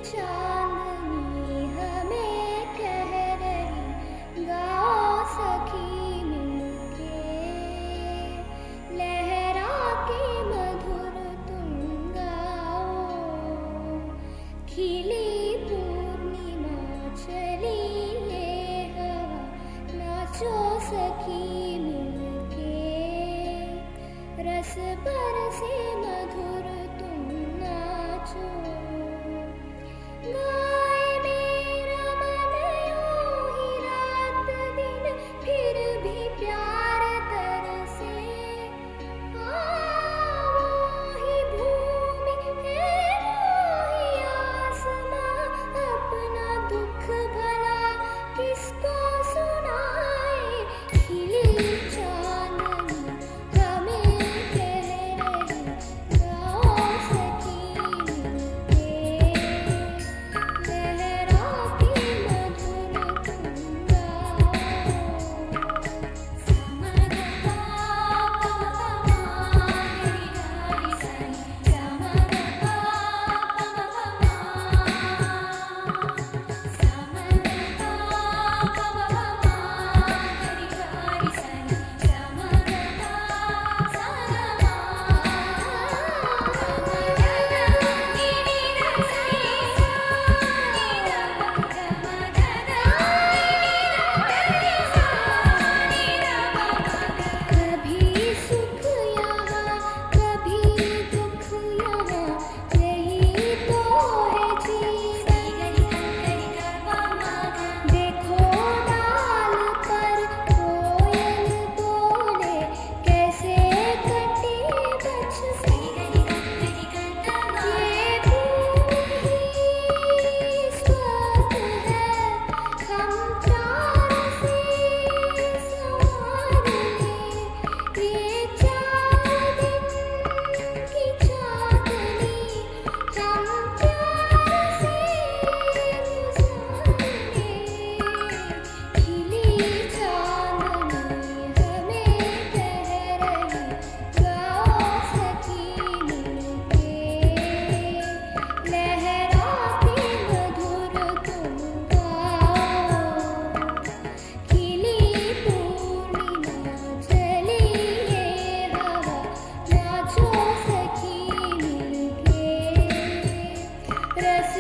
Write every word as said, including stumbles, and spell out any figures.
चांदनी हमें कह रही, गाओ सखी मिलके, लहरा के मधुर तुम गाओ। खिली पूर्णिमा चली ये हवा, नाचो सखी मिलके, रस बरसे मधुर तुम नाचो। गाए मेरा मन यूं ही रात दिन, फिर भी प्यार तरसे। हाँ वो ही भूमि है वो ही आसमां, अपना दुख भला किसको सुनाए। खिली चांदनी हमें कह रही, गाओ सखी मिलके, लहरा के मधुर तुम गाओ। कभी सुख यहाँ कभी दुख यहाँ, यही तो है जीवन। देखो डाल पर कोयल बोले, कैसे कटे बचपन। ये भूमि स्वर्ग है, हम प्यार से संवार लें। ये चार दिन की चांदनी, हम प्यार से गुजार लें। खिली चांदनी हमें कह रही, गाओ सखी मिलके, लहरा के मधुर तुम गाओ। खिली पूर्णिमा चली ये हवा, नाचो सखी मिलके, रस